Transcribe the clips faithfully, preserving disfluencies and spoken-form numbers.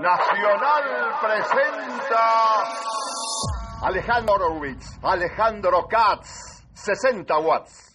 Nacional presenta Alejandro Horowitz, Alejandro Katz, sesenta watts.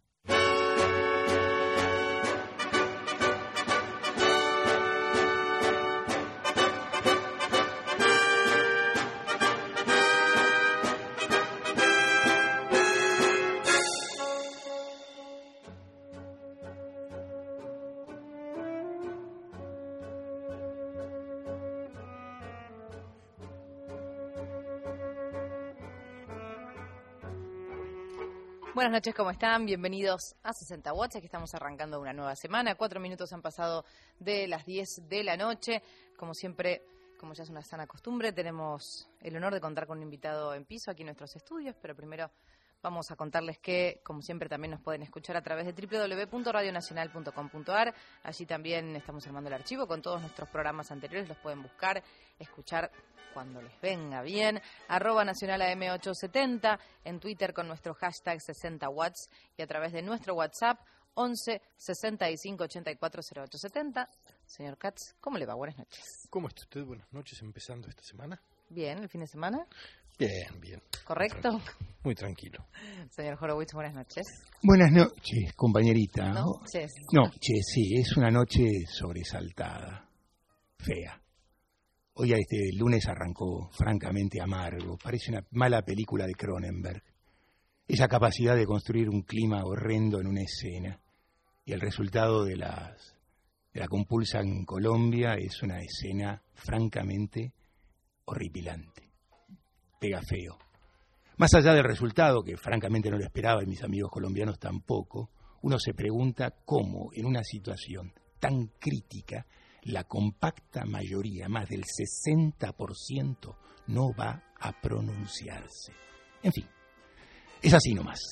Buenas noches, ¿cómo están? Bienvenidos a sesenta watts, aquí estamos arrancando una nueva semana. Cuatro minutos han pasado de las diez de la noche. Como siempre, como ya es una sana costumbre, tenemos el honor de contar con un invitado en piso aquí en nuestros estudios, pero primero vamos a contarles que, como siempre, también nos pueden escuchar a través de doble u doble u doble u punto radio nacional punto com punto a r. Allí también estamos armando el archivo con todos nuestros programas anteriores, los pueden buscar, escuchar cuando les venga bien, arroba nacional A M ochocientos setenta, en Twitter con nuestro hashtag sesenta watts y a través de nuestro WhatsApp once sesenta y cinco ochenta y cuatro cero ocho setenta. Señor Katz, ¿cómo le va? Buenas noches. ¿Cómo está usted? Buenas noches, empezando esta semana. Bien, ¿el fin de semana? Bien, bien. ¿Correcto? Muy tranquilo. Muy tranquilo. Señor Horowitz, buenas noches. Buenas noches, compañerita. ¿No? Noches. Noches, sí, es una noche sobresaltada, fea. Hoy este lunes arrancó francamente amargo, parece una mala película de Cronenberg. Esa capacidad de construir un clima horrendo en una escena. Y el resultado de, las, de la compulsa en Colombia es una escena francamente horripilante. Pega feo. Más allá del resultado, que francamente no lo esperaba y mis amigos colombianos tampoco, uno se pregunta cómo en una situación tan crítica la compacta mayoría, más del sesenta por ciento, no va a pronunciarse. En fin, es así nomás.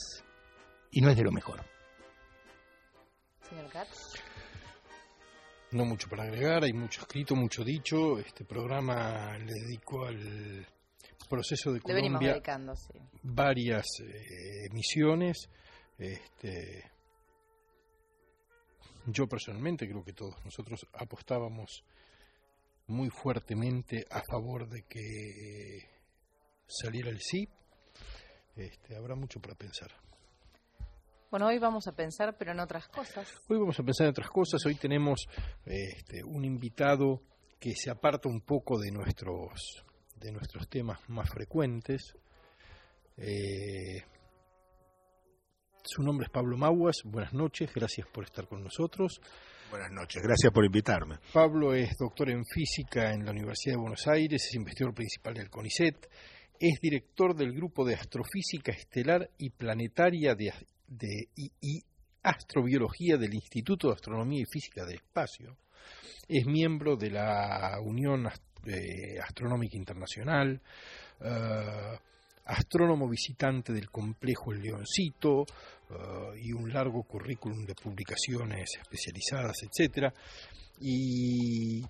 Y no es de lo mejor. Señor Katz. No mucho para agregar, hay mucho escrito, mucho dicho. Este programa le dedicó al proceso de Colombia Le venimos dedicando, sí. varias eh, emisiones. Este... Yo personalmente creo que todos nosotros apostábamos muy fuertemente a favor de que saliera el sí. Este, habrá mucho para pensar. Bueno, hoy vamos a pensar, pero en otras cosas. Hoy vamos a pensar en otras cosas. Hoy tenemos este, un invitado que se aparta un poco de nuestros, de nuestros temas más frecuentes. Eh, Su nombre es Pablo Maguas. Buenas noches, gracias por estar con nosotros. Buenas noches, gracias por invitarme. Pablo es doctor en física en la Universidad de Buenos Aires, es investigador principal del CONICET, es director del grupo de astrofísica estelar y planetaria de, de, y, y astrobiología del Instituto de Astronomía y Física del Espacio, es miembro de la Unión Astronómica Internacional, uh, astrónomo visitante del complejo El Leoncito uh, y un largo currículum de publicaciones especializadas, etcétera. Y,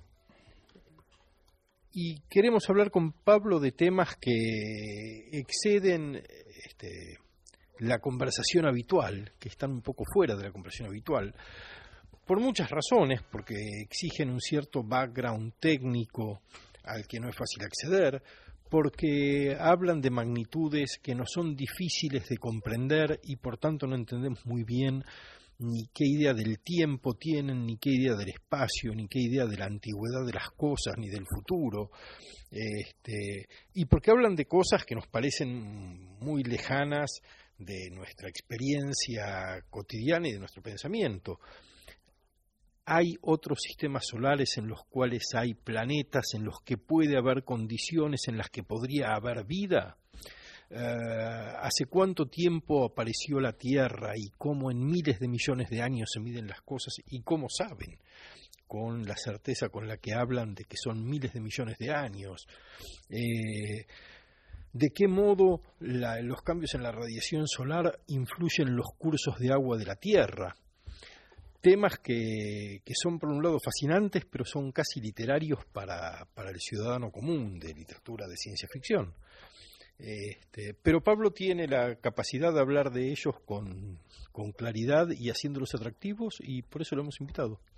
y queremos hablar con Pablo de temas que exceden este, la conversación habitual, que están un poco fuera de la conversación habitual, por muchas razones, porque exigen un cierto background técnico al que no es fácil acceder, porque hablan de magnitudes que nos son difíciles de comprender y por tanto no entendemos muy bien ni qué idea del tiempo tienen, ni qué idea del espacio, ni qué idea de la antigüedad de las cosas, ni del futuro, este, y porque hablan de cosas que nos parecen muy lejanas de nuestra experiencia cotidiana y de nuestro pensamiento. Hay otros sistemas solares en los cuales hay planetas en los que puede haber condiciones en las que podría haber vida. Uh, ¿Hace cuánto tiempo apareció la Tierra y cómo en miles de millones de años se miden las cosas y cómo saben, con la certeza con la que hablan de que son miles de millones de años? Eh, ¿De qué modo la, los cambios en la radiación solar influyen en los cursos de agua de la Tierra? Temas que, que son por un lado fascinantes, pero son casi literarios para, para el ciudadano común de literatura de ciencia ficción. Este, pero Pablo tiene la capacidad de hablar de ellos con, con claridad y haciéndolos atractivos, y por eso lo hemos invitado.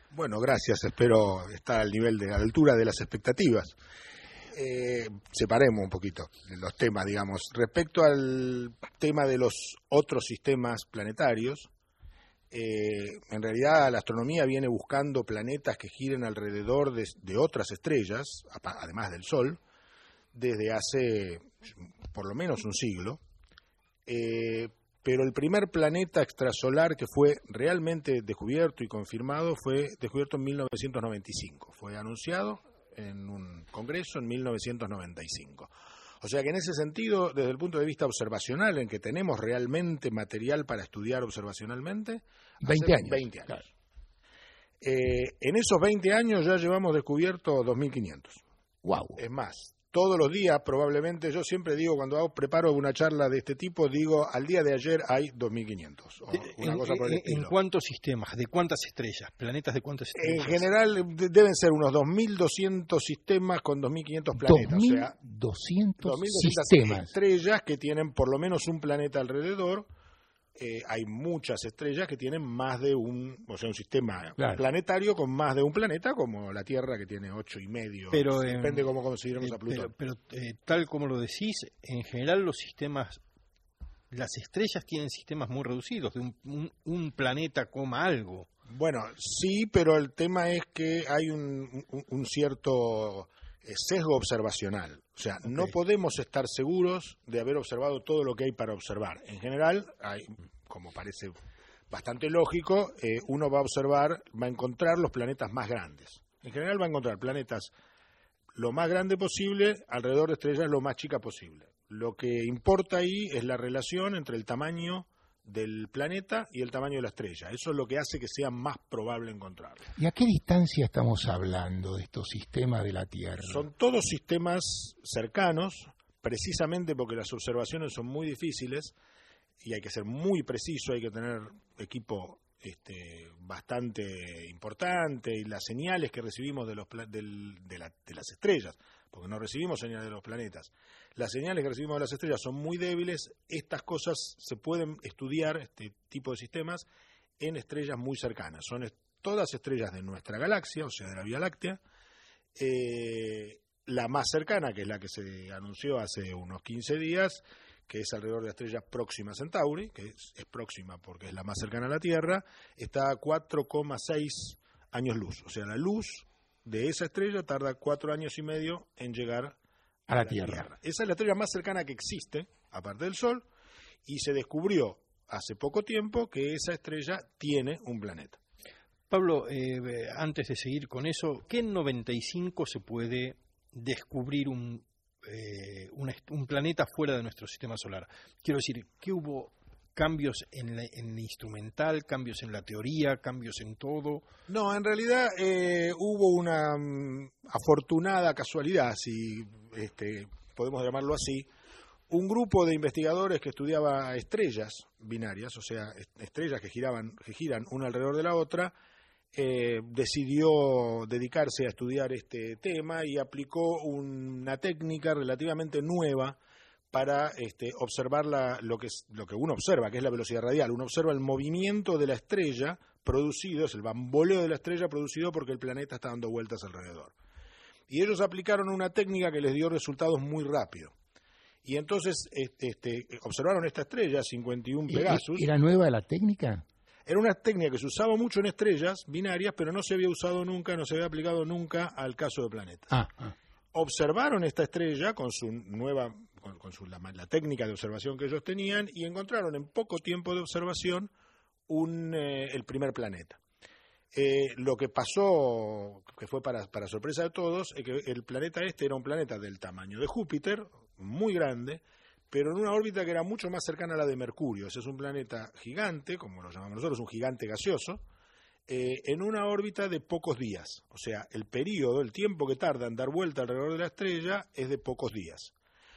Bueno, gracias. Espero estar al nivel de a la altura de las expectativas. Eh, separemos un poquito los temas, digamos. Respecto al tema de los otros sistemas planetarios, eh, en realidad la astronomía viene buscando planetas que giren alrededor de, de otras estrellas, además del Sol, desde hace por lo menos un siglo. Eh, pero el primer planeta extrasolar que fue realmente descubierto y confirmado fue descubierto en mil novecientos noventa y cinco. Fue anunciado en un congreso en mil novecientos noventa y cinco. O sea que en ese sentido, desde el punto de vista observacional, en que tenemos realmente material para estudiar observacionalmente, veinte años. veinte años. Claro. Eh, en esos veinte años ya llevamos descubierto dos mil quinientos. Wow. Es más, todos los días probablemente, yo siempre digo, cuando hago, preparo una charla de este tipo, digo, al día de ayer hay dos mil quinientos. O una en, cosa por el en, estilo. ¿En cuántos sistemas? ¿De cuántas estrellas? ¿Planetas de cuántas estrellas? En general de, deben ser unos dos mil doscientos sistemas con dos mil quinientos planetas. dos mil doscientos o sea, sistemas. Estrellas que tienen por lo menos un planeta alrededor. Eh, hay muchas estrellas que tienen más de un, o sea, un sistema claro. planetario con más de un planeta, como la Tierra que tiene ocho y medio. Pero, depende eh, cómo consideramos eh, a Plutón. Pero, pero eh, tal como lo decís, en general los sistemas, las estrellas tienen sistemas muy reducidos, de un, un, un planeta coma algo. Bueno, sí, pero el tema es que hay un, un, un cierto sesgo observacional. O sea, okay. no podemos estar seguros de haber observado todo lo que hay para observar. En general, hay, como parece bastante lógico, eh, uno va a observar, va a encontrar los planetas más grandes. En general va a encontrar planetas lo más grande posible alrededor de estrellas lo más chica posible. Lo que importa ahí es la relación entre el tamaño del planeta y el tamaño de la estrella. Eso es lo que hace que sea más probable encontrarlo. ¿Y a qué distancia estamos hablando de estos sistemas de la Tierra? Son todos sistemas cercanos, precisamente porque las observaciones son muy difíciles y hay que ser muy preciso, hay que tener equipo este, bastante importante, y las señales que recibimos de, los, del, de, la, de las estrellas, porque no recibimos señales de los planetas, las señales que recibimos de las estrellas son muy débiles. Estas cosas se pueden estudiar, este tipo de sistemas, en estrellas muy cercanas. Son est- todas estrellas de nuestra galaxia, o sea, de la Vía Láctea. Eh, la más cercana, que es la que se anunció hace unos quince días, que es alrededor de la estrella Próxima Centauri, que es, es próxima porque es la más cercana a la Tierra, está a cuatro coma seis años luz. O sea, la luz de esa estrella tarda cuatro años y medio en llegar a, a la, la tierra. tierra. Esa es la estrella más cercana que existe, aparte del Sol, y se descubrió hace poco tiempo que esa estrella tiene un planeta. Pablo, eh, antes de seguir con eso, ¿qué en noventa y cinco se puede descubrir un, eh, un, un planeta fuera de nuestro sistema solar? Quiero decir, ¿qué hubo? ¿Cambios en, la, en el instrumental, cambios en la teoría, cambios en todo? No, en realidad eh, hubo una um, afortunada casualidad, si este, podemos llamarlo así. Un grupo de investigadores que estudiaba estrellas binarias, o sea, estrellas que giraban, que giran una alrededor de la otra, eh, decidió dedicarse a estudiar este tema y aplicó una técnica relativamente nueva para este, observar la, lo, que es, lo que uno observa, que es la velocidad radial. Uno observa el movimiento de la estrella producido, es el bamboleo de la estrella producido porque el planeta está dando vueltas alrededor. Y ellos aplicaron una técnica que les dio resultados muy rápido. Y entonces este, este, observaron esta estrella, cincuenta y uno Pegasus. ¿Era nueva la técnica? Era una técnica que se usaba mucho en estrellas binarias, pero no se había usado nunca, no se había aplicado nunca al caso de planetas. Ah, ah. Observaron esta estrella con su nueva, con, con su, la, la técnica de observación que ellos tenían y encontraron en poco tiempo de observación un, eh, el primer planeta. Eh, lo que pasó, que fue para, para sorpresa de todos, es que el planeta este era un planeta del tamaño de Júpiter, muy grande, pero en una órbita que era mucho más cercana a la de Mercurio. Ese es un planeta gigante, como lo llamamos nosotros, un gigante gaseoso, eh, en una órbita de pocos días. O sea, el periodo, el tiempo que tarda en dar vuelta alrededor de la estrella es de pocos días.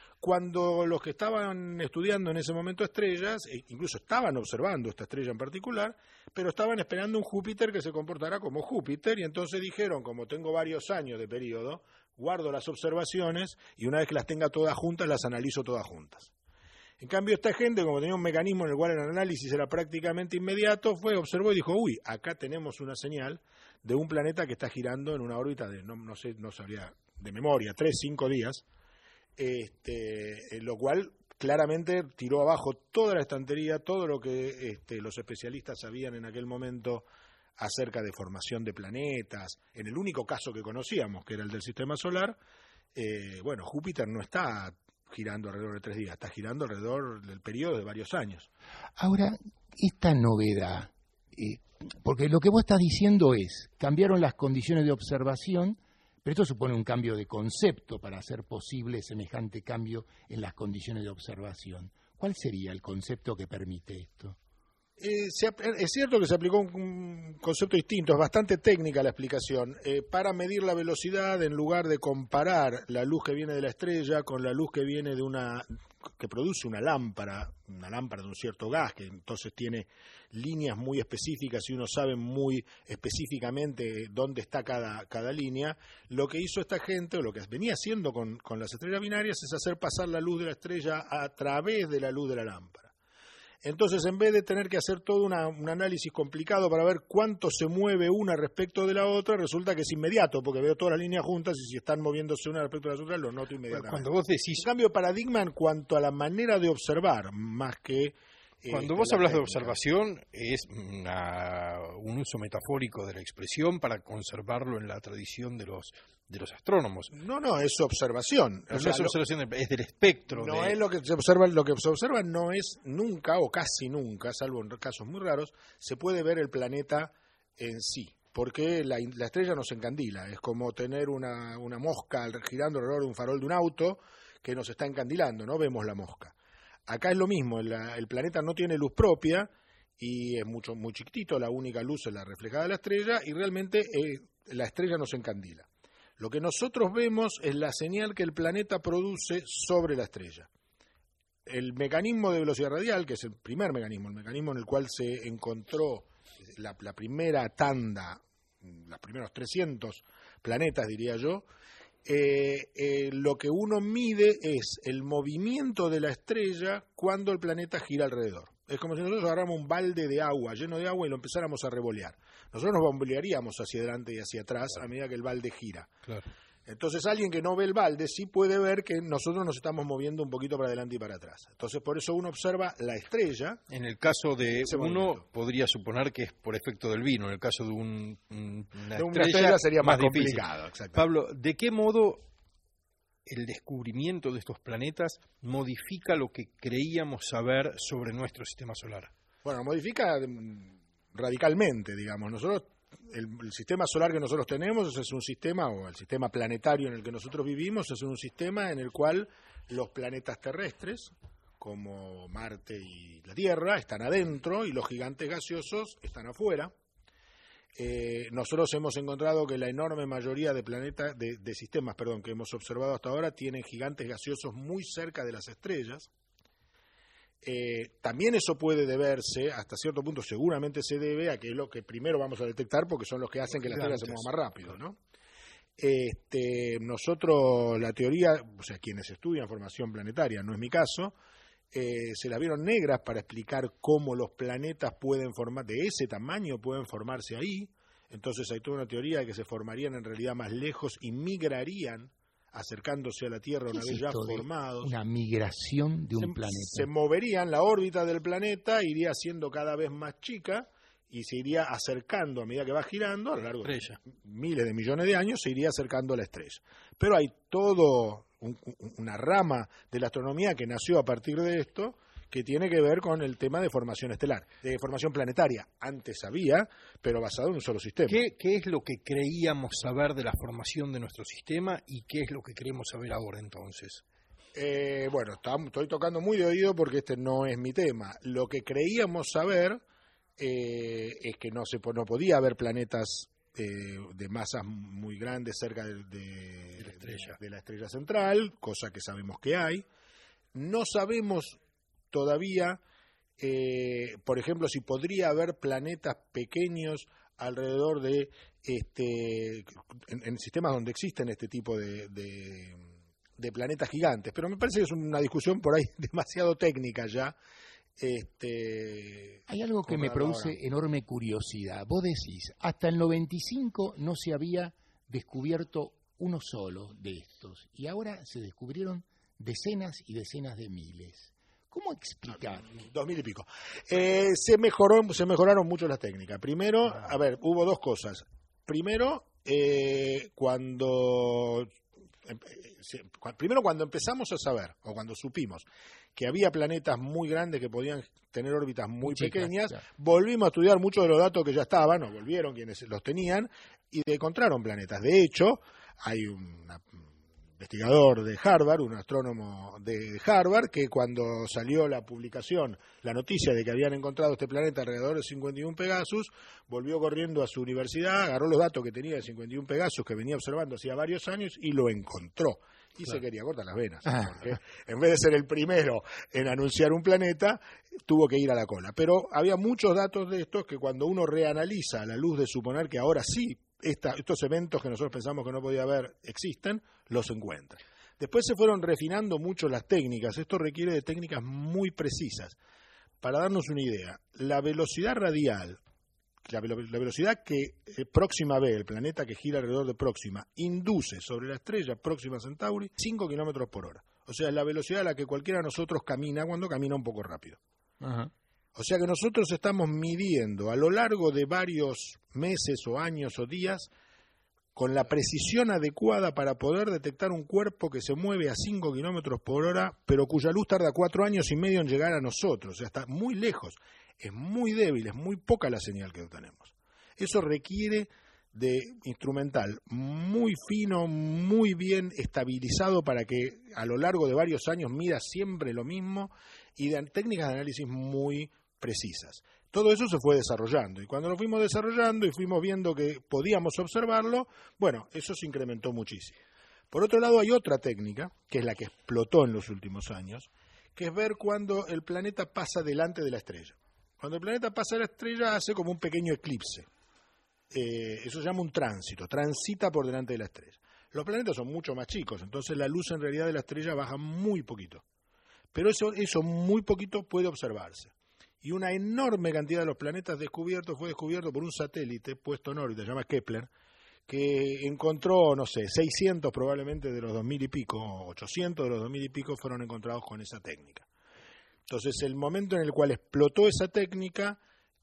Cuando los que estaban estudiando en ese momento estrellas, e incluso estaban observando esta estrella en particular, pero estaban esperando un Júpiter que se comportara como Júpiter, y entonces dijeron, como tengo varios años de periodo, guardo las observaciones y una vez que las tenga todas juntas, las analizo todas juntas. En cambio, esta gente, como tenía un mecanismo en el cual el análisis era prácticamente inmediato, fue, observó y dijo, uy, acá tenemos una señal de un planeta que está girando en una órbita de, no, no sé, no sabría de memoria, tres, cinco días, este, lo cual claramente tiró abajo toda la estantería, todo lo que este, los especialistas sabían en aquel momento acerca de formación de planetas. En el único caso que conocíamos, que era el del sistema solar, eh, bueno, Júpiter no está girando alrededor de tres días, está girando alrededor del periodo de varios años. Ahora, esta novedad, eh, porque lo que vos estás diciendo es, cambiaron las condiciones de observación, pero esto supone un cambio de concepto para hacer posible semejante cambio en las condiciones de observación. ¿Cuál sería el concepto que permite esto? Eh, se, es cierto que se aplicó un, un concepto distinto, es bastante técnica la explicación. Eh, para medir la velocidad, en lugar de comparar la luz que viene de la estrella con la luz que viene de una que produce una lámpara, una lámpara de un cierto gas, que entonces tiene líneas muy específicas y uno sabe muy específicamente dónde está cada, cada línea, lo que hizo esta gente, o lo que venía haciendo con, con las estrellas binarias, es hacer pasar la luz de la estrella a través de la luz de la lámpara. Entonces, en vez de tener que hacer todo una, un análisis complicado para ver cuánto se mueve una respecto de la otra, resulta que es inmediato, porque veo todas las líneas juntas y si están moviéndose una respecto de las otras, lo noto inmediatamente. Cuando vos decís... En cambio, paradigma en cuanto a la manera de observar, más que... Cuando eh, vos hablas técnica. de observación, es una, un uso metafórico de la expresión para conservarlo en la tradición de los de los astrónomos. No, no, es observación. No, O sea, es lo, observación, es del espectro. no de... es lo que se observa, lo que se observa no es nunca, o casi nunca, salvo en casos muy raros, se puede ver el planeta en sí. Porque la, la estrella nos encandila, es como tener una, una mosca girando alrededor de un farol de un auto que nos está encandilando, no vemos la mosca. Acá es lo mismo, el, el planeta no tiene luz propia y es mucho muy chiquitito, la única luz es la reflejada de la estrella y realmente eh, la estrella nos encandila. Lo que nosotros vemos es la señal que el planeta produce sobre la estrella. El mecanismo de velocidad radial, que es el primer mecanismo, el mecanismo en el cual se encontró la, la primera tanda, los primeros trescientos planetas, diría yo, eh, eh, lo que uno mide es el movimiento de la estrella cuando el planeta gira alrededor. Es como si nosotros agarráramos un balde de agua, lleno de agua, y lo empezáramos a revolear. Nosotros nos bombolearíamos hacia adelante y hacia atrás a medida que el balde gira. Claro. Entonces alguien que no ve el balde sí puede ver que nosotros nos estamos moviendo un poquito para adelante y para atrás. Entonces por eso uno observa la estrella. En el caso de uno movimiento. Podría suponer que es por efecto del vino, en el caso de un, una, de estrella, una estrella sería más, más difícil. complicado. Pablo, ¿de qué modo el descubrimiento de estos planetas modifica lo que creíamos saber sobre nuestro sistema solar? Bueno, modifica radicalmente, digamos. Nosotros El, el sistema solar que nosotros tenemos es un sistema, o el sistema planetario en el que nosotros vivimos, es un sistema en el cual los planetas terrestres, como Marte y la Tierra, están adentro y los gigantes gaseosos están afuera. Eh, nosotros hemos encontrado que la enorme mayoría de planetas, de, de sistemas, perdón, que hemos observado hasta ahora, tienen gigantes gaseosos muy cerca de las estrellas. Eh, también eso puede deberse, hasta cierto punto seguramente se debe a que es lo que primero vamos a detectar porque son los que hacen que la estrella se mueva más rápido, ¿no? Este, nosotros la teoría, o sea, quienes estudian formación planetaria, no es mi caso, eh, se las vieron negras para explicar cómo los planetas pueden formar, de ese tamaño pueden formarse ahí. Entonces hay toda una teoría de que se formarían en realidad más lejos y migrarían acercándose a la Tierra una vez ya formados. Una migración de un se, planeta. Se moverían, la órbita del planeta iría siendo cada vez más chica y se iría acercando a medida que va girando, a lo largo de miles de millones de años, se iría acercando a la estrella. Pero hay todo un, una rama de la astronomía que nació a partir de esto, que tiene que ver con el tema de formación estelar, de formación planetaria. Antes había, pero basado en un solo sistema. ¿Qué, qué es lo que creíamos saber de la formación de nuestro sistema y qué es lo que queremos saber ahora entonces? Eh, bueno, estoy tocando muy de oído porque este no es mi tema. Lo que creíamos saber eh, es que no, se, no podía haber planetas eh, de masas muy grandes cerca de, de, de, la estrella. de, de la estrella central, cosa que sabemos que hay. No sabemos todavía, eh, por ejemplo, si podría haber planetas pequeños alrededor de, este, en, en sistemas donde existen este tipo de, de, de planetas gigantes, pero me parece que es una discusión por ahí demasiado técnica ya. Este, Hay algo que me produce ahora enorme curiosidad. Vos decís, hasta el noventa y cinco no se había descubierto uno solo de estos, y ahora se descubrieron decenas y decenas de miles. ¿Cómo explicar? Dos mil y pico. Eh, se mejoró, se mejoraron mucho las técnicas. Primero, a ver, hubo dos cosas. Primero, eh, cuando primero cuando empezamos a saber, o cuando supimos que había planetas muy grandes que podían tener órbitas muy, muy pequeñas, chicas, ya. volvimos a estudiar muchos de los datos que ya estaban, o volvieron quienes los tenían, y encontraron planetas. De hecho, hay un investigador de Harvard, un astrónomo de Harvard, que cuando salió la publicación, la noticia de que habían encontrado este planeta alrededor de cincuenta y uno Pegasus, volvió corriendo a su universidad, agarró los datos que tenía de cincuenta y uno Pegasus, que venía observando hacía varios años, y lo encontró. Y claro, se quería cortar las venas, porque en vez de ser el primero en anunciar un planeta, tuvo que ir a la cola. Pero había muchos datos de estos que cuando uno reanaliza a la luz de suponer que ahora sí Esta, estos eventos que nosotros pensamos que no podía haber existen, los encuentra. Después se fueron refinando mucho las técnicas. Esto requiere de técnicas muy precisas. Para darnos una idea, la velocidad radial, la, la velocidad que eh, Próxima B, el planeta que gira alrededor de Próxima, induce sobre la estrella Próxima Centauri, cinco kilómetros por hora. O sea, es la velocidad a la que cualquiera de nosotros camina cuando camina un poco rápido. Ajá. O sea que nosotros estamos midiendo a lo largo de varios meses o años o días con la precisión adecuada para poder detectar un cuerpo que se mueve a cinco kilómetros por hora, pero cuya luz tarda cuatro años y medio en llegar a nosotros. O sea, está muy lejos, es muy débil, es muy poca la señal que obtenemos. Eso requiere de instrumental muy fino, muy bien estabilizado para que a lo largo de varios años mida siempre lo mismo, y de técnicas de análisis muy precisas. Todo eso se fue desarrollando, y cuando lo fuimos desarrollando y fuimos viendo que podíamos observarlo, bueno, eso se incrementó muchísimo. Por otro lado, hay otra técnica, que es la que explotó en los últimos años, que es ver cuando el planeta pasa delante de la estrella. Cuando el planeta pasa de la estrella hace como un pequeño eclipse. Eh, eso se llama un tránsito, transita por delante de la estrella. Los planetas son mucho más chicos, entonces la luz en realidad de la estrella baja muy poquito. Pero eso, eso muy poquito puede observarse. Y una enorme cantidad de los planetas descubiertos fue descubierto por un satélite puesto en órbita, se llama Kepler, que encontró, no sé, seiscientos probablemente de los dos mil y pico, ochocientos de los dos mil y pico fueron encontrados con esa técnica. Entonces, el momento en el cual explotó esa técnica,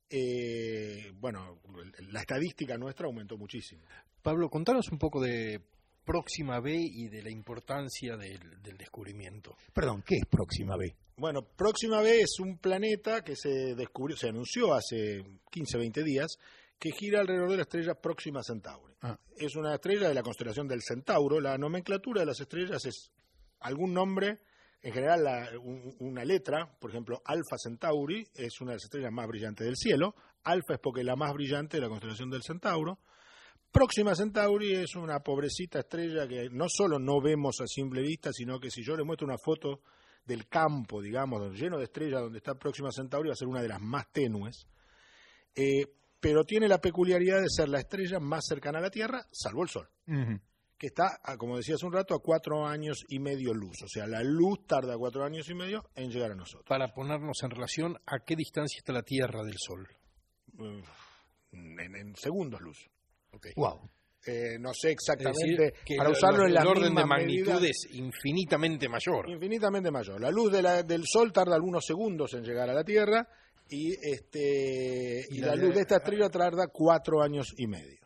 eh, bueno, la estadística nuestra aumentó muchísimo. Pablo, contanos un poco de Próxima B y de la importancia del, del descubrimiento. Perdón, ¿qué es Próxima B? Bueno, Próxima B es un planeta que se descubrió, se anunció hace quince, veinte días, que gira alrededor de la estrella Próxima Centauri. Ah. Es una estrella de la constelación del Centauro. La nomenclatura de las estrellas es algún nombre, en general la, un, una letra, por ejemplo, Alfa Centauri es una de las estrellas más brillantes del cielo. Alfa es porque es la más brillante de la constelación del Centauro. Próxima Centauri es una pobrecita estrella que no solo no vemos a simple vista, sino que si yo le muestro una foto del campo, digamos, lleno de estrellas donde está Próxima Centauri, va a ser una de las más tenues, eh, pero tiene la peculiaridad de ser la estrella más cercana a la Tierra, salvo el Sol, uh-huh. que está, como decía hace un rato, a cuatro años y medio luz. O sea, la luz tarda cuatro años y medio en llegar a nosotros. Para ponernos en relación, ¿a qué distancia está la Tierra del Sol? Uh, en, en segundos luz. Okay. Wow. Eh, no sé exactamente, es decir, que para usarlo en la el orden de magnitud magnitud es infinitamente mayor. Infinitamente mayor. La luz de la, del Sol tarda algunos segundos en llegar a la Tierra y este y, y la, la luz de esta estrella tarda cuatro años y medio.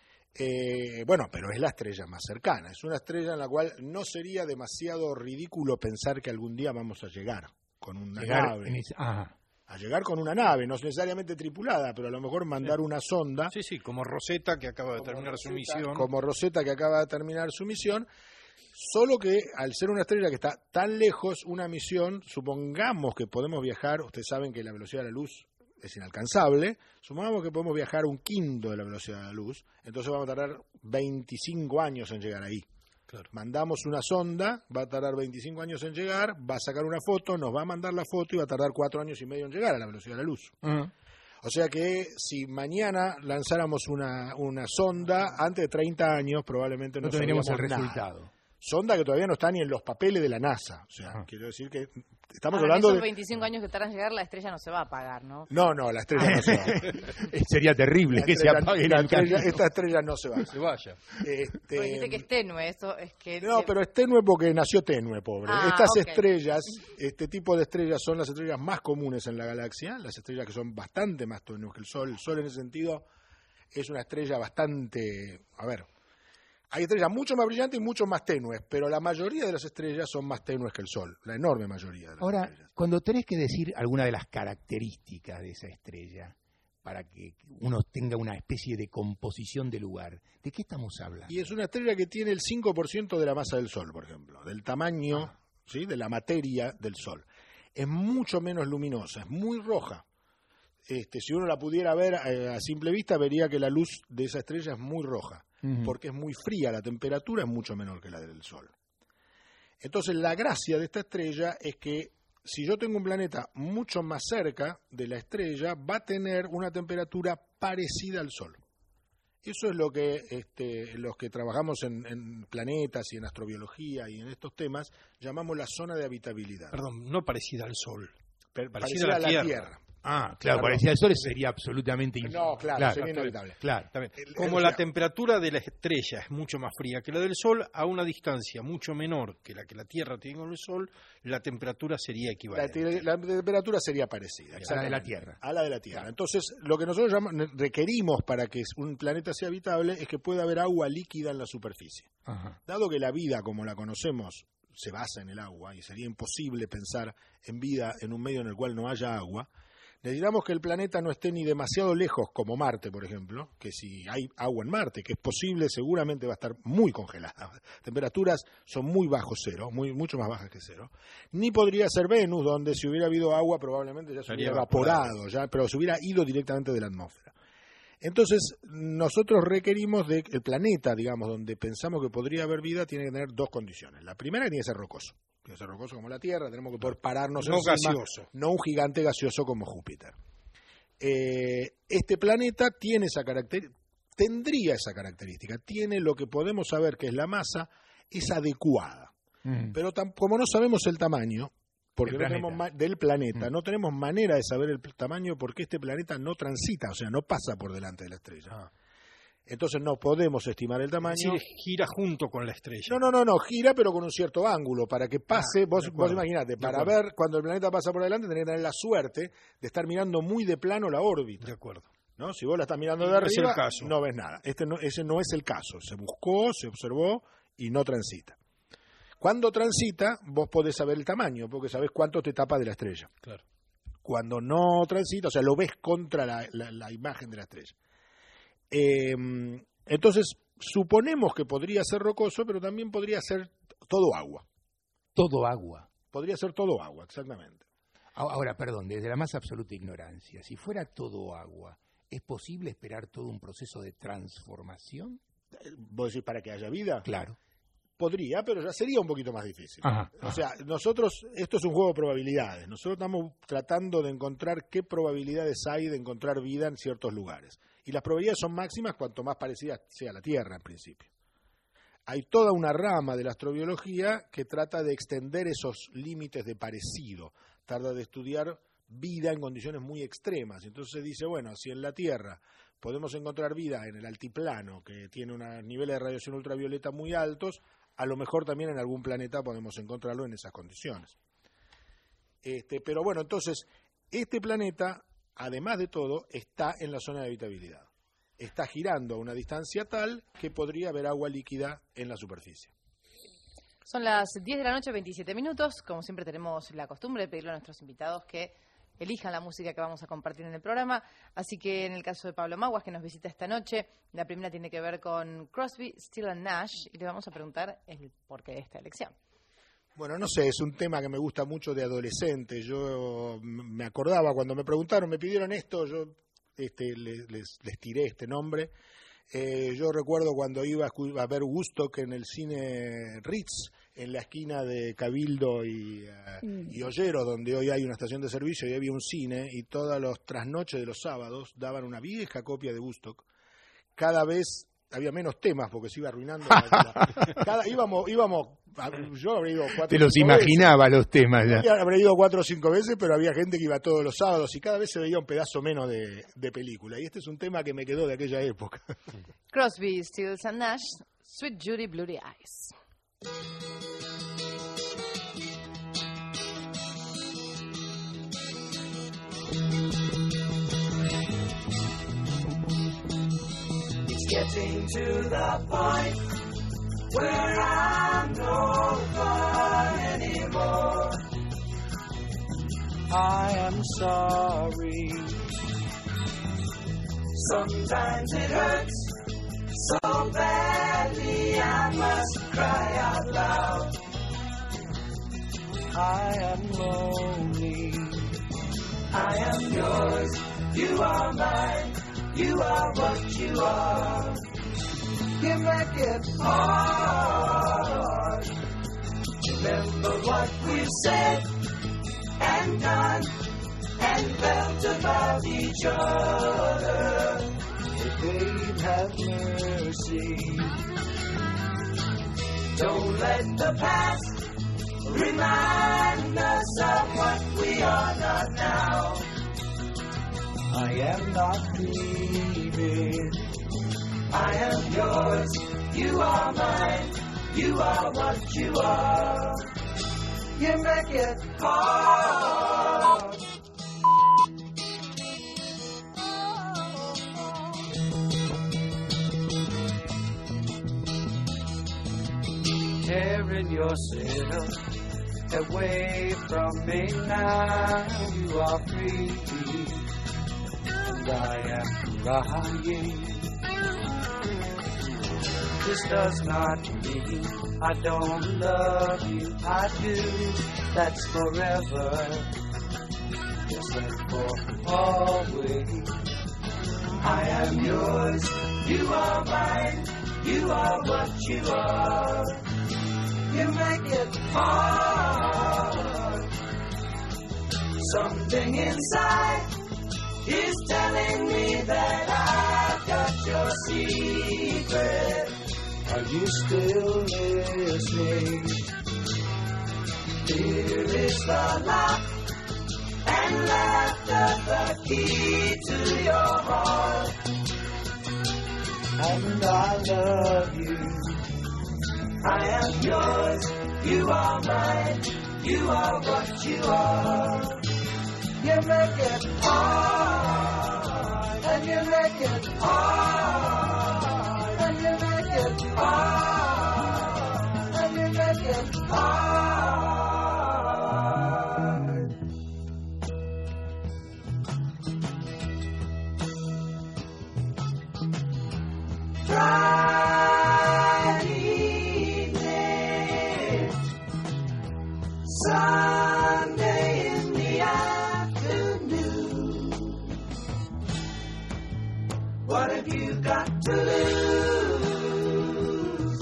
Eh, bueno, pero es la estrella más cercana. Es una estrella en la cual no sería demasiado ridículo pensar que algún día vamos a llegar con una llegar nave. En ese, ajá. A llegar con una nave, no necesariamente tripulada, pero a lo mejor mandar una sonda. Sí, sí, como Rosetta que acaba de terminar Rosetta, su misión. Como Rosetta que acaba de terminar su misión, solo que al ser una estrella que está tan lejos, una misión, supongamos que podemos viajar, ustedes saben que la velocidad de la luz es inalcanzable, supongamos que podemos viajar un quinto de la velocidad de la luz, entonces vamos a tardar veinticinco años en llegar ahí. Claro. Mandamos una sonda, va a tardar veinticinco años en llegar, va a sacar una foto, nos va a mandar la foto y va a tardar cuatro años y medio en llegar a la velocidad de la luz. Uh-huh. O sea que si mañana lanzáramos una, una sonda, antes de treinta años probablemente no, no tendríamos el resultado. sonda que todavía no está ni en los papeles de la NASA. O sea, ah. quiero decir que estamos Ahora, hablando en esos de veinticinco años que tardan en llegar, la estrella no se va a apagar, ¿no? No, no, la estrella no se va. Sería terrible la que estrella, se apague la el estrella, camino. Esta estrella no se va. Se vaya. Este, Porque dijiste que es tenue, eso es que... No, pero es tenue porque nació tenue, pobre. Ah, Estas okay. estrellas, este tipo de estrellas son las estrellas más comunes en la galaxia, las estrellas que son bastante más tenues que el Sol. El Sol en ese sentido es una estrella bastante, a ver, hay estrellas mucho más brillantes y mucho más tenues, pero la mayoría de las estrellas son más tenues que el Sol, la enorme mayoría de las Ahora, estrellas. Cuando tenés que decir alguna de las características de esa estrella, para que uno tenga una especie de composición de lugar, ¿de qué estamos hablando? Y es una estrella que tiene el cinco por ciento de la masa del Sol, por ejemplo, del tamaño, ah. ¿sí? de la materia del Sol. Es mucho menos luminosa, es muy roja. Este, si uno la pudiera ver eh, a simple vista, vería que la luz de esa estrella es muy roja. Uh-huh. Porque es muy fría, la temperatura es mucho menor que la del Sol. Entonces la gracia de esta estrella es que si yo tengo un planeta mucho más cerca de la estrella, va a tener una temperatura parecida al Sol. Eso es lo que este, los que trabajamos en, en planetas y en astrobiología y en estos temas llamamos la zona de habitabilidad. Perdón, no parecida al Sol, parecida, parecida a la, la Tierra. tierra. Ah, claro, parecida al Sol sería absolutamente No, claro, claro, sería inevitable. Claro. Como la temperatura de la estrella es mucho más fría que la del Sol, a una distancia mucho menor que la que la Tierra tiene con el Sol, la temperatura sería equivalente. La, la temperatura sería parecida. A la de la Tierra. A la de la Tierra. Entonces, lo que nosotros llamamos, requerimos para que un planeta sea habitable es que pueda haber agua líquida en la superficie. Ajá. Dado que la vida, como la conocemos, se basa en el agua y sería imposible pensar en vida en un medio en el cual no haya agua, necesitamos que el planeta no esté ni demasiado lejos como Marte, por ejemplo, que si hay agua en Marte, que es posible, seguramente va a estar muy congelada. Las temperaturas son muy bajo cero, muy, mucho más bajas que cero. Ni podría ser Venus, donde si hubiera habido agua probablemente ya se hubiera evaporado, ya, pero se hubiera ido directamente de la atmósfera. Entonces, nosotros requerimos de el planeta, digamos, donde pensamos que podría haber vida, tiene que tener dos condiciones. La primera, que tiene que ser rocoso. Tiene que ser rocoso como la Tierra, tenemos que poder pararnos no encima, gaseoso. No un gigante gaseoso como Júpiter. Eh, este planeta tiene esa característica, tendría esa característica, tiene lo que podemos saber que es la masa, es adecuada. Mm. Pero tam, como no sabemos el tamaño, porque no tenemos ma- del planeta, mm. no tenemos manera de saber el tamaño porque este planeta no transita, o sea, no pasa por delante de la estrella. Ah. Entonces no podemos estimar el tamaño. Es decir, gira junto con la estrella. No, no, no, no, gira pero con un cierto ángulo, para que pase, ah, vos, vos imaginate, para ver cuando el planeta pasa por delante tenés que tener la suerte de estar mirando muy de plano la órbita. De acuerdo. ¿No? Si vos la estás mirando de no arriba, es el caso. No ves nada. Este no, ese no es el caso. Se buscó, se observó y no transita. Cuando transita, vos podés saber el tamaño, porque sabés cuánto te tapa de la estrella. Claro. Cuando no transita, o sea, lo ves contra la, la, la imagen de la estrella. Eh, entonces, suponemos que podría ser rocoso, pero también podría ser todo agua. Todo agua. Podría ser todo agua, exactamente. Ahora, perdón, desde la más absoluta ignorancia, si fuera todo agua, ¿es posible esperar todo un proceso de transformación? ¿Vos decís para que haya vida? Claro. Podría, pero ya sería un poquito más difícil. Ajá, o ajá. sea, nosotros, esto es un juego de probabilidades. Nosotros estamos tratando de encontrar qué probabilidades hay de encontrar vida en ciertos lugares. Y las probabilidades son máximas cuanto más parecida sea la Tierra, en principio. Hay toda una rama de la astrobiología que trata de extender esos límites de parecido. Trata de estudiar vida en condiciones muy extremas. Entonces se dice, bueno, si en la Tierra podemos encontrar vida en el altiplano, que tiene unos niveles de radiación ultravioleta muy altos, a lo mejor también en algún planeta podemos encontrarlo en esas condiciones. Este, pero bueno, entonces, este planeta, además de todo, está en la zona de habitabilidad. Está girando a una distancia tal que podría haber agua líquida en la superficie. Son las diez de la noche, veintisiete minutos. Como siempre tenemos la costumbre de pedirle a nuestros invitados que elijan la música que vamos a compartir en el programa. Así que en el caso de Pablo Maguas, que nos visita esta noche, la primera tiene que ver con Crosby, Stills and Nash, y le vamos a preguntar el porqué de esta elección. Bueno, no sé, es un tema que me gusta mucho de adolescente. Yo me acordaba cuando me preguntaron, me pidieron esto, yo este, les, les, les tiré este nombre. Eh, yo recuerdo cuando iba a ver Woodstock en el cine Ritz, en la esquina de Cabildo y, uh, mm. y Ollero, donde hoy hay una estación de servicio y había un cine, y todas las trasnoches de los sábados daban una vieja copia de Woodstock, cada vez había menos temas porque se iba arruinando. La, cada, íbamos, íbamos, yo habría ido cuatro Te los imaginaba veces. Los temas ya. Yo habría ido cuatro o cinco veces, pero había gente que iba todos los sábados y cada vez se veía un pedazo menos de, de película. Y este es un tema que me quedó de aquella época. Crosby, Stills and Nash, Sweet Judy Blue Eyes. Getting to the point where I'm no fun anymore. I am sorry. Sometimes it hurts so badly I must cry out loud. I am lonely. I am yours. You are mine. You are what you are. You make it hard. Remember what we've said and done and felt about each other. Oh, babe, have mercy. Don't let the past remind us of what we are not now. I am not leaving. I am yours. You are mine. You are what you are. You make it hard. Tearing yourself away from me now. You are free. I am crying. This does not mean I don't love you. I do. That's forever. Yes, and for always. I am yours. You are mine. You are what you are. You make it hard. Something inside is telling me that I've got your secret. Are you still listening? Here is the lock and laughter, the key to your heart. And I love you. I am yours. You are mine. You are what you are. You make it hard, and you make it hard, and you make it hard, and you make it hard. Friday evening, Sunday in the afternoon. What have you got to lose?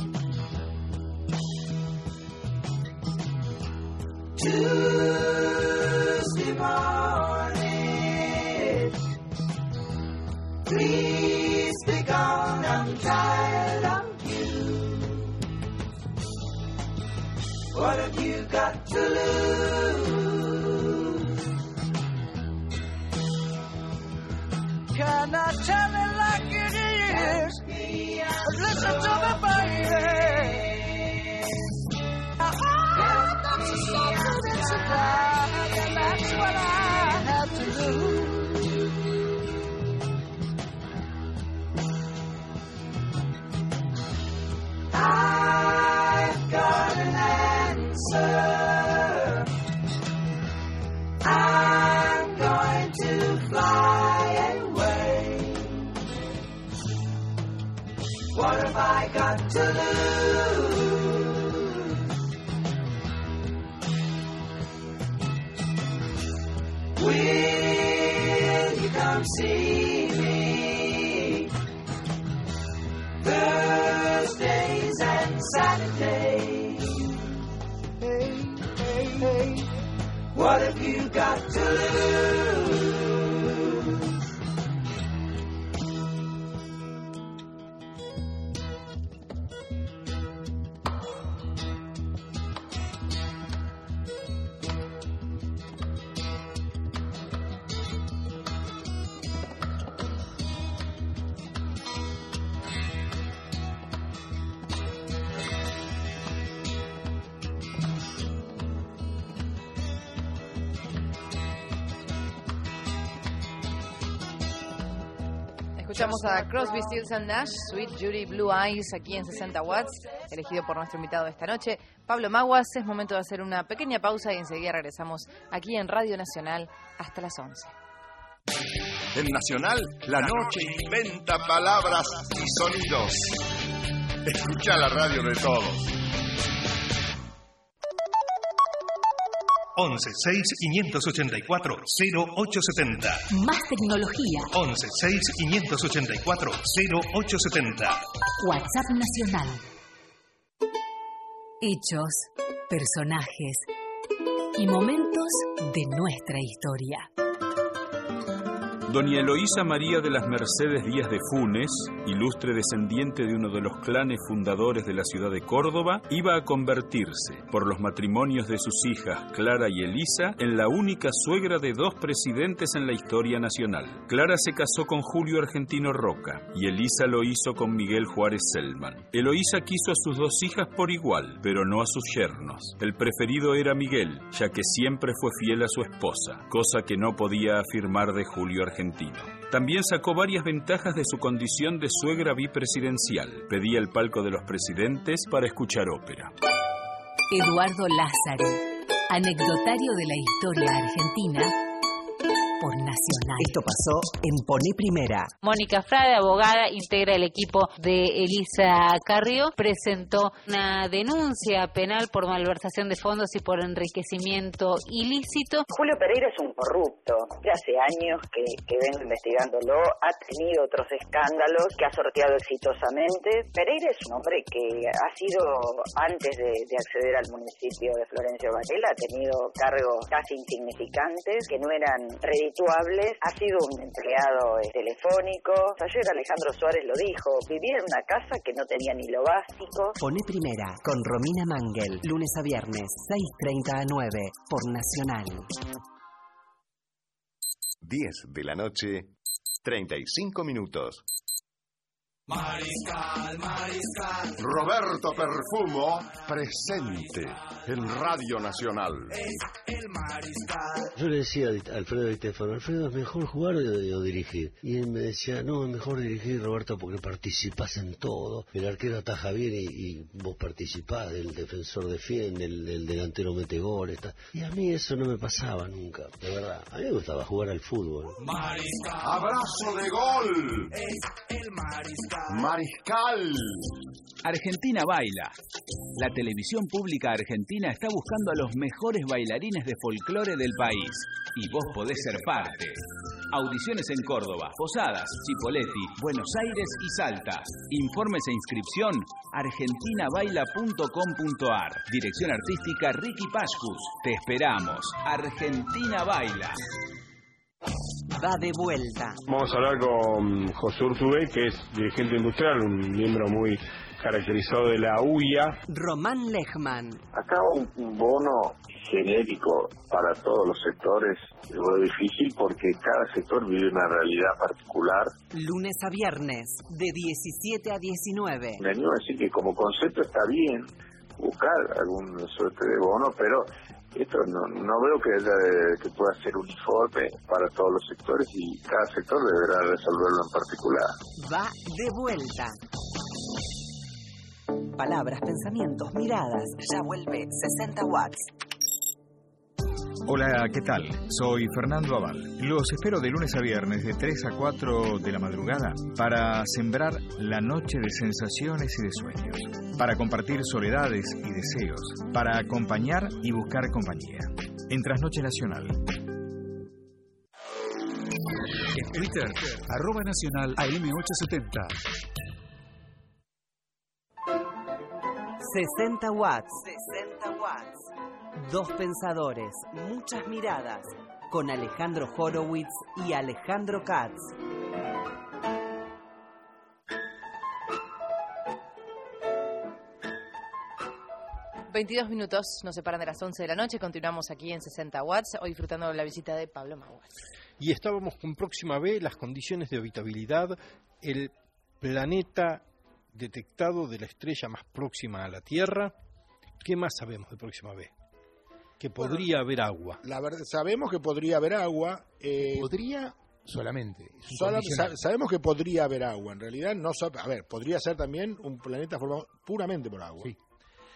Tuesday morning, please be gone, I'm tired of you. What have you got to lose? Can I tell it like it is? Listen to me, baby. I've got to stop it tonight, and that's what I have to do. I've got an answer. I'm going to fly away. What have I got to lose? Will you come see me Thursdays and Saturdays? Hey, hey, hey. What have you got to lose? Escuchamos a Crosby, Stills and Nash, Sweet Judy Blue Eyes, aquí en sesenta watts, elegido por nuestro invitado de esta noche, Pablo Maguas. Es momento de hacer una pequeña pausa y enseguida regresamos aquí en Radio Nacional hasta las once. En Nacional, la noche inventa palabras y sonidos. Escucha la radio de todos. once seis quinientos ochenta y cuatro cero ocho setenta. Más tecnología. once seis quinientos ochenta y cuatro cero ocho setenta. WhatsApp Nacional. Hechos, personajes y momentos de nuestra historia. Doña Eloísa María de las Mercedes Díaz de Funes, ilustre descendiente de uno de los clanes fundadores de la ciudad de Córdoba, iba a convertirse, por los matrimonios de sus hijas Clara y Elisa, en la única suegra de dos presidentes en la historia nacional. Clara se casó con Julio Argentino Roca y Elisa lo hizo con Miguel Juárez Selman. Eloísa quiso a sus dos hijas por igual, pero no a sus yernos. El preferido era Miguel, ya que siempre fue fiel a su esposa, cosa que no podía afirmar de Julio Argentino. También sacó varias ventajas de su condición de suegra bipresidencial. Pedía el palco de los presidentes para escuchar ópera. Eduardo Lázaro, anecdotario de la historia argentina por Nacional. Esto pasó en Poné Primera. Mónica Frade, abogada, integra el equipo de Elisa Carrió, presentó una denuncia penal por malversación de fondos y por enriquecimiento ilícito. Julio Pereira es un corrupto, ya hace años que, que vengo investigándolo, ha tenido otros escándalos que ha sorteado exitosamente. Pereira es un hombre que ha sido, antes de, de acceder al municipio de Florencio Varela, ha tenido cargos casi insignificantes que no eran redituables. Ha sido un empleado telefónico. Ayer Alejandro Suárez lo dijo, vivía en una casa que no tenía ni lo básico. Poné Primera con Romina Mangel, lunes a viernes, seis treinta a nueve, por Nacional. diez de la noche, treinta y cinco minutos. Mariscal, Mariscal. Roberto Perfumo, presente en Radio Nacional. Es el Mariscal. Yo le decía a Alfredo Di Stefano, Alfredo, ¿es mejor jugar o, o dirigir? Y él me decía, no, es mejor dirigir, Roberto, porque participás en todo. El arquero ataja bien y, y vos participás, el defensor defiende, el, el delantero mete goles. Está. Y a mí eso no me pasaba nunca, de verdad. A mí me gustaba jugar al fútbol. Mariscal. Abrazo de gol. Es el Mariscal. Mariscal. Argentina baila. La televisión pública argentina está buscando a los mejores bailarines de folclore del país. Y vos podés ser parte. Audiciones en Córdoba, Posadas, Chipoleti, Buenos Aires y Salta. Informes e inscripción argentina baila punto com punto ar. Dirección artística Ricky Pascus. Te esperamos. Argentina baila. Va de vuelta. Vamos a hablar con José Urtubey, que es dirigente industrial, un miembro muy caracterizado de la U I A. Román Lechman. Acá un, un bono genérico para todos los sectores es muy difícil porque cada sector vive una realidad particular. Lunes a viernes, de diecisiete a diecinueve. Me animo a decir que como concepto está bien buscar algún suerte de bono, pero esto no, no veo que, haya, que pueda ser uniforme para todos los sectores y cada sector deberá resolverlo en particular. Va de vuelta. Palabras, pensamientos, miradas. Ya vuelve sesenta watts. Hola, ¿qué tal? Soy Fernando Aval. Los espero de lunes a viernes de tres a cuatro de la madrugada para sembrar la noche de sensaciones y de sueños, para compartir soledades y deseos, para acompañar y buscar compañía. En Trasnoche Nacional. En Twitter, arroba nacional A M ochocientos setenta. sesenta watts. sesenta watts. Dos pensadores, muchas miradas, con Alejandro Horowitz y Alejandro Katz. veintidós minutos nos separan de las once de la noche. Continuamos aquí en sesenta watts, hoy disfrutando de la visita de Pablo Maguas. Y estábamos con Próxima B, las condiciones de habitabilidad, el planeta detectado de la estrella más próxima a la Tierra. ¿Qué más sabemos de Próxima B? Que podría bueno, haber agua. La verdad, sabemos que podría haber agua. Eh, ¿Podría solamente. Es un Solo, condicional. sa- sabemos que podría haber agua, en realidad no sab- a ver, podría ser también un planeta formado puramente por agua. Sí.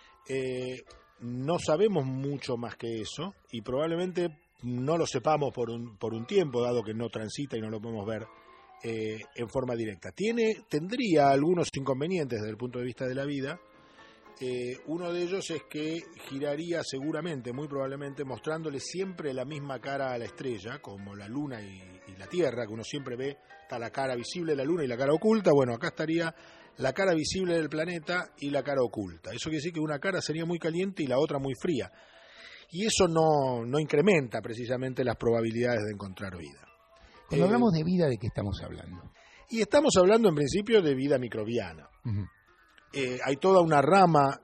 Eh, no sabemos mucho más que eso y probablemente no lo sepamos por un, por un tiempo, dado que no transita y no lo podemos ver eh, en forma directa. Tiene, tendría algunos inconvenientes desde el punto de vista de la vida. Eh, uno de ellos es que giraría seguramente, muy probablemente, mostrándole siempre la misma cara a la estrella, como la Luna y, y la Tierra, que uno siempre ve, está la cara visible de la Luna y la cara oculta. Bueno, acá estaría la cara visible del planeta y la cara oculta. Eso quiere decir que una cara sería muy caliente y la otra muy fría. Y eso no, no incrementa precisamente las probabilidades de encontrar vida. Cuando Eh, hablamos de vida, ¿de qué estamos hablando? Y estamos hablando en principio de vida microbiana. Ujú. Eh, hay toda una rama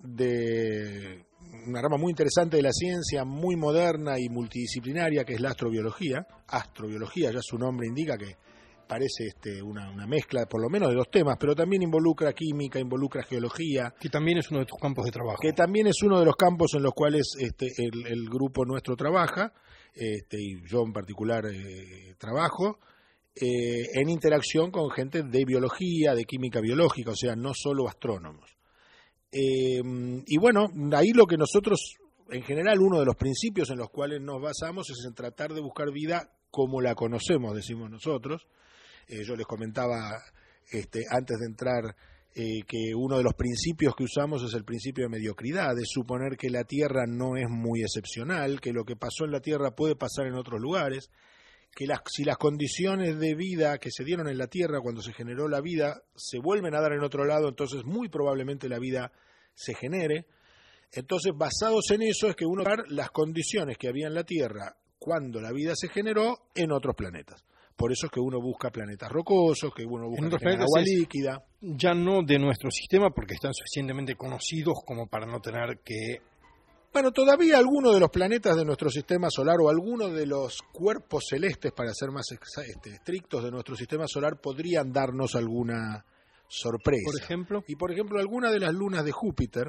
de una rama muy interesante de la ciencia, muy moderna y multidisciplinaria, que es la astrobiología. Astrobiología, ya su nombre indica que parece este, una, una mezcla por lo menos de dos temas, pero también involucra química, involucra geología. Que también es uno de tus campos de trabajo. Que también es uno de los campos en los cuales este, el, el grupo nuestro trabaja, este, y yo en particular eh, trabajo. Eh, en interacción con gente de biología, de química biológica, o sea, no solo astrónomos. Eh, y bueno, ahí lo que nosotros, en general, uno de los principios en los cuales nos basamos es en tratar de buscar vida como la conocemos, decimos nosotros. Eh, yo les comentaba este, antes de entrar eh, que uno de los principios que usamos es el principio de mediocridad, de suponer que la Tierra no es muy excepcional, que lo que pasó en la Tierra puede pasar en otros lugares, que las, si las condiciones de vida que se dieron en la Tierra cuando se generó la vida se vuelven a dar en otro lado, entonces muy probablemente la vida se genere. Entonces, basados en eso, es que uno va a ver las condiciones que había en la Tierra cuando la vida se generó en otros planetas. Por eso es que uno busca planetas rocosos, que uno busca En otros que tengan planetas agua es líquida. Ya no de nuestro sistema, porque están suficientemente conocidos como para no tener que... Bueno, todavía algunos de los planetas de nuestro sistema solar o algunos de los cuerpos celestes, para ser más exa- este, estrictos, de nuestro sistema solar podrían darnos alguna sorpresa. Por ejemplo. Y por ejemplo, alguna de las lunas de Júpiter,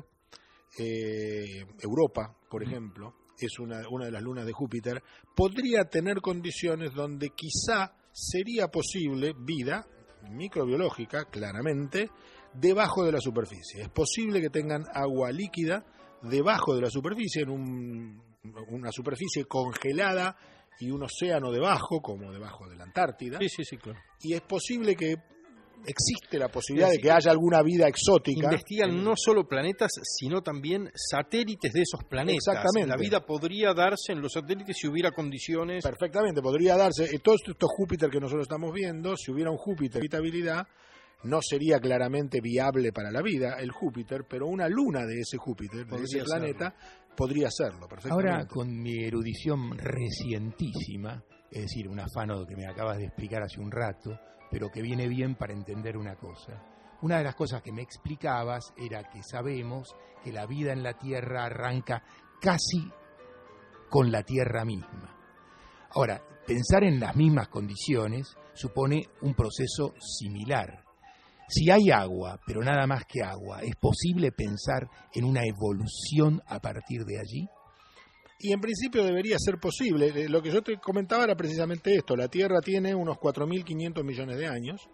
eh, Europa, por ejemplo, es una, una de las lunas de Júpiter, podría tener condiciones donde quizá sería posible vida microbiológica, claramente, debajo de la superficie. Es posible que tengan agua líquida debajo de la superficie, en un, una superficie congelada y un océano debajo, como debajo de la Antártida. Sí, sí, sí, claro. Y es posible que existe la posibilidad de que haya alguna vida exótica. Investigan no solo planetas, sino también satélites de esos planetas. Exactamente. La vida podría darse en los satélites si hubiera condiciones. Perfectamente, podría darse. En todos estos Júpiter que nosotros estamos viendo, si hubiera un Júpiter de habitabilidad, no sería claramente viable para la vida el Júpiter, pero una luna de ese Júpiter, de Podría ese planeta, podría serlo perfectamente. Ahora, con mi erudición recientísima, es decir, un afano que me acabas de explicar hace un rato, pero que viene bien para entender una cosa. Una de las cosas que me explicabas era que sabemos que la vida en la Tierra arranca casi con la Tierra misma. Ahora, pensar en las mismas condiciones supone un proceso similar. Si hay agua, pero nada más que agua, ¿es posible pensar en una evolución a partir de allí? Y en principio debería ser posible. Eh, Lo que yo te comentaba era precisamente esto. La Tierra tiene unos cuatro mil quinientos millones de años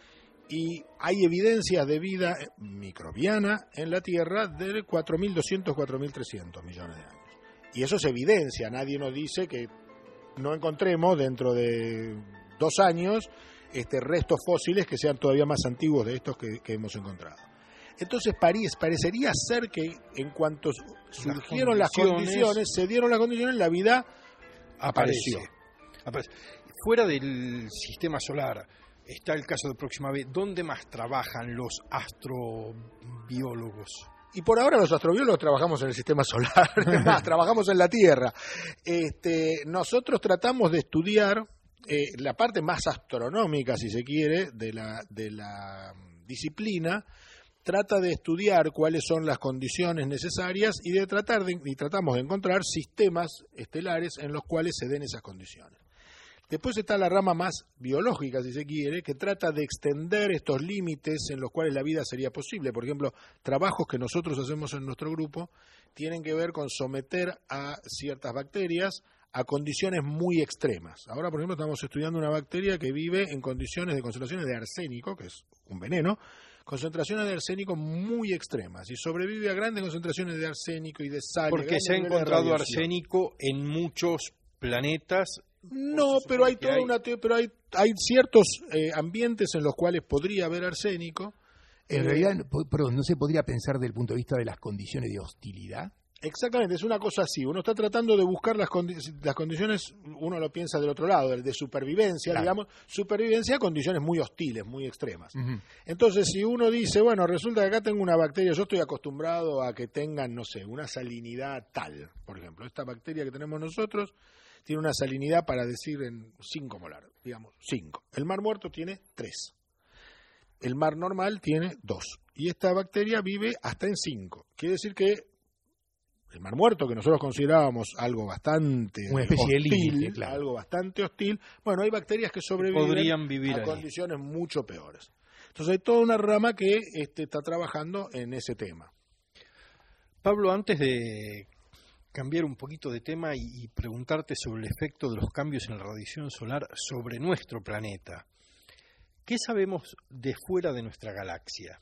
y hay evidencias de vida microbiana en la Tierra de cuatro mil doscientos, cuatro mil trescientos millones de años. Y eso es evidencia. Nadie nos dice que no encontremos dentro de dos años este, restos fósiles que sean todavía más antiguos de estos que, que hemos encontrado. Entonces París parecería ser que en cuanto surgieron las condiciones, las condiciones se dieron las condiciones, la vida apareció. Aparece. Fuera del sistema solar está el caso de Próxima B. ¿Dónde más trabajan los astrobiólogos? Y por ahora los astrobiólogos trabajamos en el sistema solar, más, trabajamos en la Tierra. Este, nosotros tratamos de estudiar eh, la parte más astronómica, si se quiere, de la, de la disciplina. Trata de estudiar cuáles son las condiciones necesarias y de tratar de, y tratamos de encontrar sistemas estelares en los cuales se den esas condiciones. Después está la rama más biológica, si se quiere, que trata de extender estos límites en los cuales la vida sería posible. Por ejemplo, trabajos que nosotros hacemos en nuestro grupo tienen que ver con someter a ciertas bacterias a condiciones muy extremas. Ahora, por ejemplo, estamos estudiando una bacteria que vive en condiciones de concentraciones de arsénico, que es un veneno, concentraciones de arsénico muy extremas, y sobrevive a grandes concentraciones de arsénico y de sal. Porque se ha encontrado arsénico en muchos planetas. No, pero hay toda hay... una pero hay hay ciertos eh, ambientes en los cuales podría haber arsénico. En eh, realidad, perdón, ¿no se podría pensar desde el punto de vista de las condiciones de hostilidad? Exactamente, es una cosa así. Uno está tratando de buscar las, condi las condiciones, uno lo piensa del otro lado, de supervivencia, claro. digamos, supervivencia a condiciones muy hostiles, muy extremas. Uh-huh. Entonces, si uno dice, bueno, resulta que acá tengo una bacteria, yo estoy acostumbrado a que tengan, no sé, una salinidad tal, por ejemplo, esta bacteria que tenemos nosotros tiene una salinidad, para decir, en cinco molar, digamos, cinco. El mar muerto tiene tres. El mar normal tiene dos. Y esta bacteria vive hasta en cinco. Quiere decir que el mar muerto, que nosotros considerábamos algo bastante una especie hostil, de límite, claro. algo bastante hostil, bueno, hay bacterias que sobreviven podrían vivir a ahí. condiciones mucho peores. Entonces hay toda una rama que este, está trabajando en ese tema. Pablo, antes de cambiar un poquito de tema y, y preguntarte sobre el efecto de los cambios en la radiación solar sobre nuestro planeta, ¿qué sabemos de fuera de nuestra galaxia?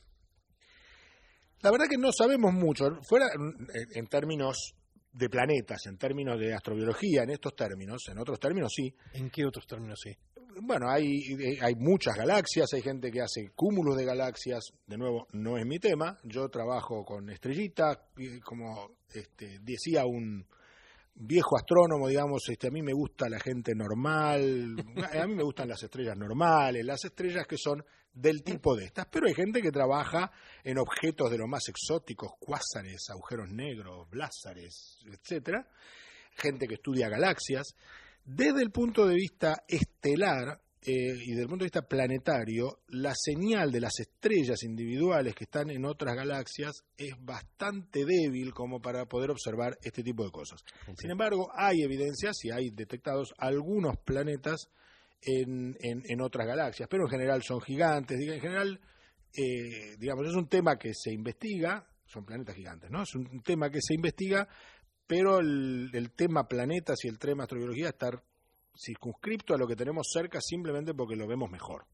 La verdad que no sabemos mucho, fuera en términos de planetas, en términos de astrobiología, en estos términos, en otros términos sí. ¿En qué otros términos sí? Bueno, hay, hay muchas galaxias, hay gente que hace cúmulos de galaxias, de nuevo, no es mi tema, yo trabajo con estrellitas, como este, decía un viejo astrónomo, digamos, este, a mí me gusta la gente normal, a mí me gustan las estrellas normales, las estrellas que son del tipo de estas, pero hay gente que trabaja en objetos de lo más exóticos, cuásares, agujeros negros, blázares, etcétera, gente que estudia galaxias. Desde el punto de vista estelar eh, y desde el punto de vista planetario, la señal de las estrellas individuales que están en otras galaxias es bastante débil como para poder observar este tipo de cosas. Okay. Sin embargo, hay evidencias y hay detectados algunos planetas En, en, en otras galaxias, pero en general son gigantes, en general, eh, digamos, es un tema que se investiga, son planetas gigantes, ¿no? Es un tema que se investiga, pero el, el tema planetas y el tema astrobiología está circunscripto a lo que tenemos cerca simplemente porque lo vemos mejor.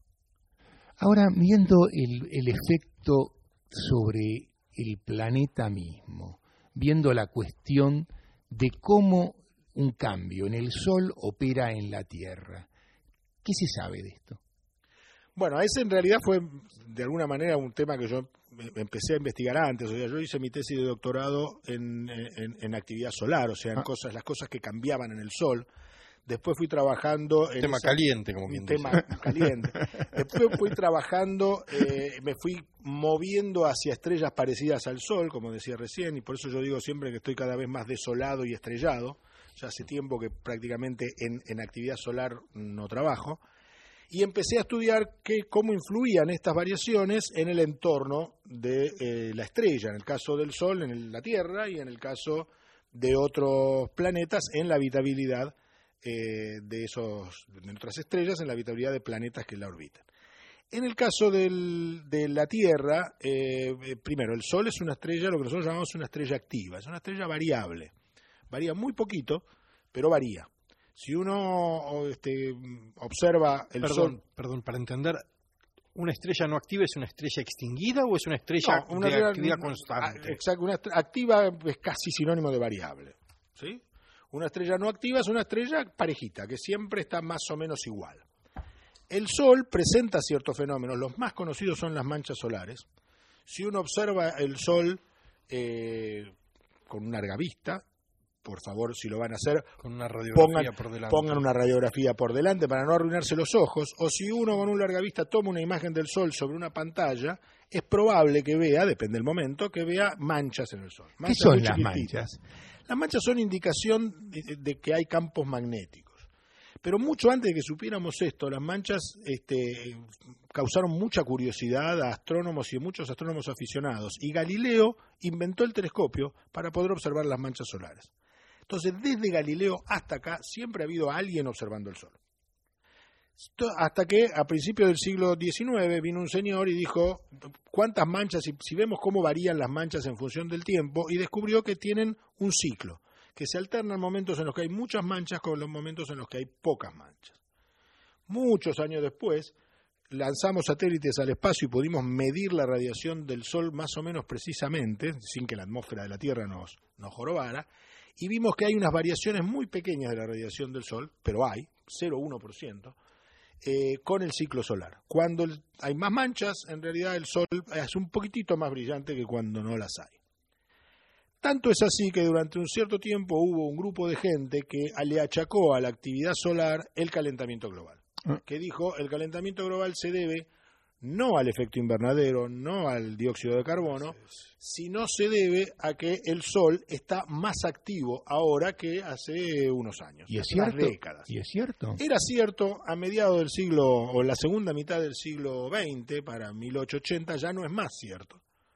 Ahora, viendo el, el efecto sobre el planeta mismo, viendo la cuestión de cómo un cambio en el Sol opera en la Tierra, ¿qué se sabe de esto? Bueno, ese en realidad fue de alguna manera un tema que yo empecé a investigar antes. O sea, yo hice mi tesis de doctorado en, en, en actividad solar, o sea, en ah. cosas, las cosas que cambiaban en el Sol. Después fui trabajando en tema esa, caliente, como bien tema dice. caliente. Después fui trabajando, eh, me fui moviendo hacia estrellas parecidas al Sol, como decía recién, y por eso yo digo siempre que estoy cada vez más desolado y estrellado. Ya hace tiempo que prácticamente en, en actividad solar no trabajo, y empecé a estudiar que, cómo influían estas variaciones en el entorno de eh, la estrella, en el caso del Sol, en el, la Tierra, y en el caso de otros planetas, en la habitabilidad eh, de, esos, de otras estrellas, en la habitabilidad de planetas que la orbitan. En el caso del, de la Tierra, eh, primero, el Sol es una estrella, lo que nosotros llamamos una estrella activa, es una estrella variable. Varía muy poquito, pero varía. Si uno este, observa el perdón, Sol... Perdón, para entender, ¿una estrella no activa es una estrella extinguida o es una estrella no, una de estrella, actividad constante? Exacto, una estrella activa es casi sinónimo de variable. ¿Sí? Una estrella no activa es una estrella parejita, que siempre está más o menos igual. El Sol presenta ciertos fenómenos, los más conocidos son las manchas solares. Si uno observa el Sol eh, con una larga vista, por favor, si lo van a hacer, con una radiografía pongan, por delante. pongan una radiografía por delante para no arruinarse los ojos, o si uno con una larga vista toma una imagen del Sol sobre una pantalla, es probable que vea, depende del momento, que vea manchas en el Sol. ¿Qué son las manchas? Las manchas son indicación de, de que hay campos magnéticos. Pero mucho antes de que supiéramos esto, las manchas este, causaron mucha curiosidad a astrónomos y a muchos astrónomos aficionados, y Galileo inventó el telescopio para poder observar las manchas solares. Entonces, desde Galileo hasta acá, siempre ha habido alguien observando el Sol. Hasta que, a principios del siglo diecinueve, vino un señor y dijo, ¿cuántas manchas? Si, si vemos cómo varían las manchas en función del tiempo, y descubrió que tienen un ciclo, que se alternan momentos en los que hay muchas manchas con los momentos en los que hay pocas manchas. Muchos años después, lanzamos satélites al espacio y pudimos medir la radiación del Sol más o menos precisamente, sin que la atmósfera de la Tierra nos, nos jorobara, y vimos que hay unas variaciones muy pequeñas de la radiación del Sol, pero hay, cero coma uno por ciento, eh, con el ciclo solar. Cuando el, hay más manchas, en realidad el Sol es un poquitito más brillante que cuando no las hay. Tanto es así que durante un cierto tiempo hubo un grupo de gente que le achacó a la actividad solar el calentamiento global. Que dijo, el calentamiento global se debe no al efecto invernadero, no al dióxido de carbono, sino se debe a que el Sol está más activo ahora que hace unos años, ¿Y es hace unas cierto? décadas. ¿Y es cierto? Era cierto a mediados del siglo, o la segunda mitad del siglo veinte, para mil ochocientos ochenta, ya no es más cierto.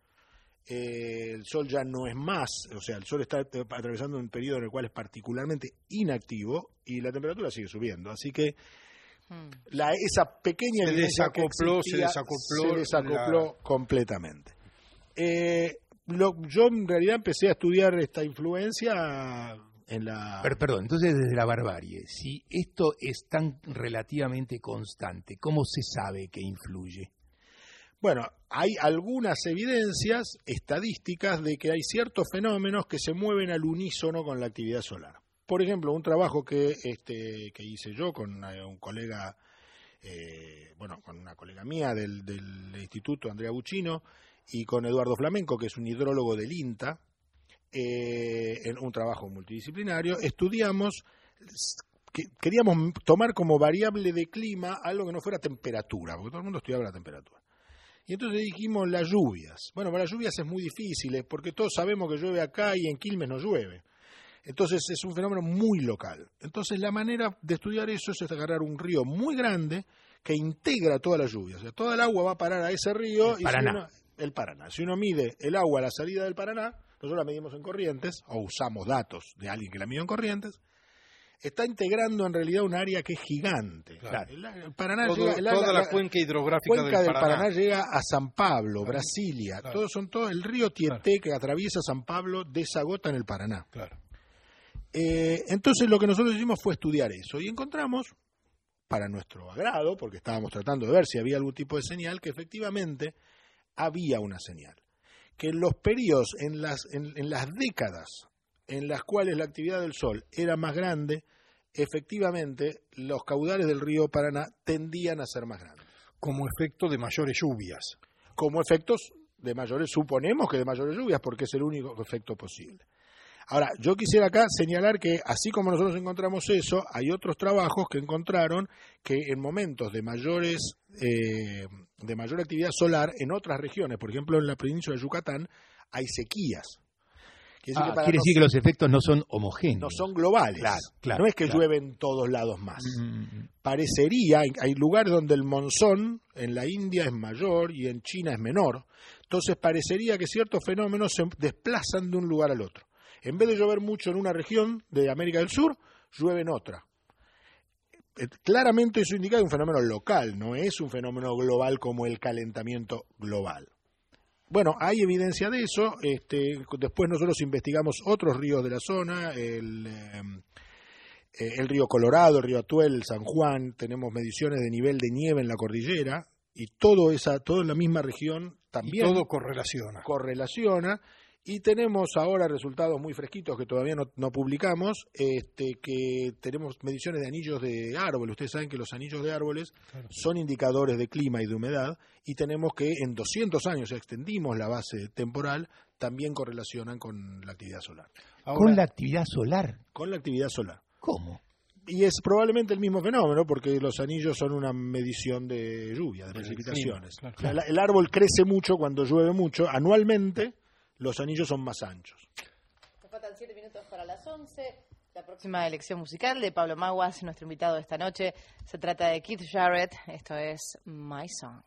Eh, el Sol ya no es más, o sea, el Sol está atravesando un periodo en el cual es particularmente inactivo y la temperatura sigue subiendo, así que La, esa pequeña se evidencia que desacopló, existía, se desacopló, se desacopló la... completamente. Eh, lo, yo en realidad empecé a estudiar esta influencia en la... Pero, perdón, entonces desde la barbarie, si esto es tan relativamente constante, ¿cómo se sabe que influye? Bueno, hay algunas evidencias estadísticas de que hay ciertos fenómenos que se mueven al unísono con la actividad solar. Por ejemplo, un trabajo que este que hice yo con una, un colega, eh, bueno, con una colega mía del, del Instituto, Andrea Buccino, y con Eduardo Flamenco, que es un hidrólogo del INTA, eh, en un trabajo multidisciplinario, estudiamos, que queríamos tomar como variable de clima algo que no fuera temperatura, porque todo el mundo estudiaba la temperatura. Y entonces dijimos las lluvias. Bueno, para las lluvias es muy difícil, porque todos sabemos que llueve acá y en Quilmes no llueve. Entonces es un fenómeno muy local. Entonces la manera de estudiar eso es agarrar un río muy grande que integra toda la lluvia. O sea, toda el agua va a parar a ese río. El Paraná. Y si uno, el Paraná. Si uno mide el agua a la salida del Paraná, nosotros la medimos en corrientes, o usamos datos de alguien que la midió en corrientes, está integrando en realidad un área que es gigante. Claro. El, el Paraná Todo, llega, toda la, la, la cuenca hidrográfica cuenca del del Paraná. Paraná llega a San Pablo, Claro. Brasilia. Claro. Todos son todos el río Tieté, claro, que atraviesa San Pablo, desagota en el Paraná. Claro. Eh, entonces lo que nosotros hicimos fue estudiar eso y encontramos, para nuestro agrado, porque estábamos tratando de ver si había algún tipo de señal, que efectivamente había una señal. Que en los periodos, en las, en, en las décadas en las cuales la actividad del Sol era más grande, efectivamente los caudales del río Paraná tendían a ser más grandes. Como efecto de mayores lluvias. Como efectos de mayores, suponemos que de mayores lluvias, porque es el único efecto posible. Ahora, yo quisiera acá señalar que, así como nosotros encontramos eso, hay otros trabajos que encontraron que en momentos de mayores eh, de mayor actividad solar en otras regiones, por ejemplo en la península de Yucatán, hay sequías. Quiere decir, ah, que, quiere decir que los efectos no son homogéneos. No son globales. Claro, claro, no es que claro. llueve en todos lados más. Mm-hmm. Parecería, hay, hay lugares donde el monzón en la India es mayor y en China es menor. Entonces parecería que ciertos fenómenos se desplazan de un lugar al otro. En vez de llover mucho en una región de América del Sur, llueve en otra. Claramente eso indica un fenómeno local, no es un fenómeno global como el calentamiento global. Bueno, hay evidencia de eso. Este, después nosotros investigamos otros ríos de la zona, el, eh, el río Colorado, el río Atuel, el San Juan. Tenemos mediciones de nivel de nieve en la cordillera y todo esa, todo en la misma región también. Y todo correlaciona. Correlaciona. Y tenemos ahora resultados muy fresquitos que todavía no, no publicamos, este, que tenemos mediciones de anillos de árboles. Ustedes saben que los anillos de árboles claro. son indicadores de clima y de humedad, y tenemos que en doscientos años, ya extendimos la base temporal, también correlacionan con la actividad solar. Ahora, ¿con la actividad solar? Con la actividad solar. ¿Cómo? Y es probablemente el mismo fenómeno, porque los anillos son una medición de lluvia, de precipitaciones. Clima, claro. El árbol crece mucho cuando llueve mucho, anualmente. Los anillos son más anchos. Nos faltan siete minutos para las once. La próxima elección musical de Pablo Maguas, nuestro invitado de esta noche. Se trata de Keith Jarrett. Esto es My Song.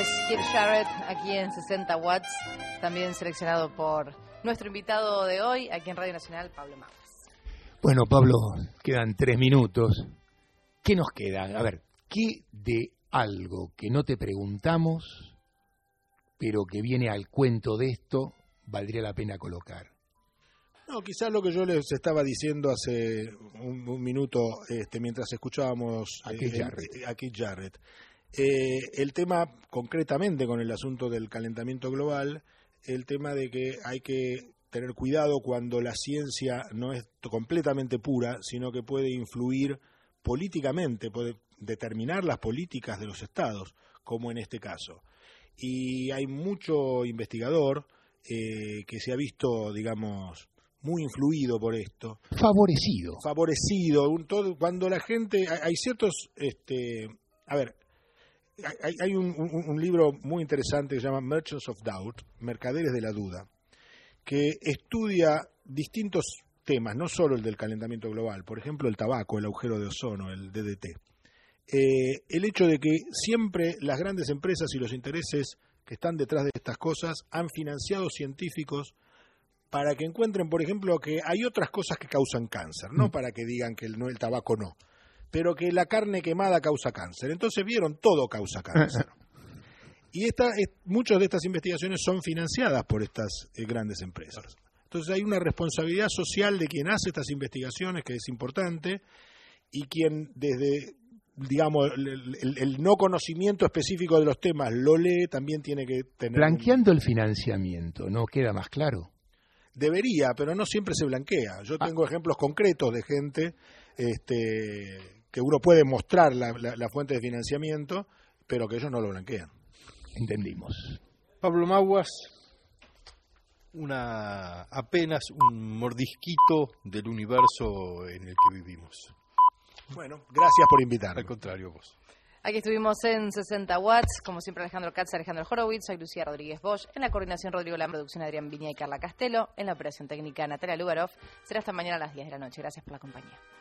es Keith Jarrett aquí en sesenta watts, también seleccionado por nuestro invitado de hoy, aquí en Radio Nacional, Pablo Maguas. Bueno, Pablo, quedan tres minutos. ¿Qué nos queda? A ver, ¿qué de algo que no te preguntamos, pero que viene al cuento de esto, valdría la pena colocar? No, quizás lo que yo les estaba diciendo hace un, un minuto, este, mientras escuchábamos a Keith eh, Jarrett. Eh, a Keith Jarrett. Eh, el tema concretamente con el asunto del calentamiento global, el tema de que hay que tener cuidado cuando la ciencia no es completamente pura, sino que puede influir políticamente, puede determinar las políticas de los estados, como en este caso. Y hay mucho investigador eh, que se ha visto, digamos, muy influido por esto. Favorecido. Favorecido. Un, todo, cuando la gente... Hay, hay ciertos... Este, a ver, hay, hay un, un, un libro muy interesante que se llama Merchants of Doubt, Mercaderes de la Duda, que estudia distintos temas, no solo el del calentamiento global, por ejemplo el tabaco, el agujero de ozono, el D D T. Eh, el hecho de que siempre las grandes empresas y los intereses que están detrás de estas cosas han financiado científicos para que encuentren, por ejemplo, que hay otras cosas que causan cáncer, no para que digan que el, no, el tabaco no, pero que la carne quemada causa cáncer. Entonces vieron, todo causa cáncer. Y esta, es, muchas de estas investigaciones son financiadas por estas eh, grandes empresas. Entonces hay una responsabilidad social de quien hace estas investigaciones, que es importante, y quien desde, digamos, el, el, el no conocimiento específico de los temas lo lee, también tiene que tener... Blanqueando un... el financiamiento, ¿no queda más claro? Debería, pero no siempre se blanquea. Yo tengo ah. ejemplos concretos de gente este, que uno puede mostrar la, la, la fuente de financiamiento, pero que ellos no lo blanquean. Entendimos. Pablo Maguas, una apenas un mordisquito del universo en el que vivimos. Bueno, gracias por invitarme. Al contrario, vos. Aquí estuvimos en sesenta watts, como siempre Alejandro Katz, Alejandro Horowitz, soy Lucía Rodríguez Bosch, en la coordinación Rodrigo Lam, producción Adrián Viña y Carla Castelo, en la operación técnica Natalia Lugarov. Será hasta mañana a las diez de la noche. Gracias por la compañía.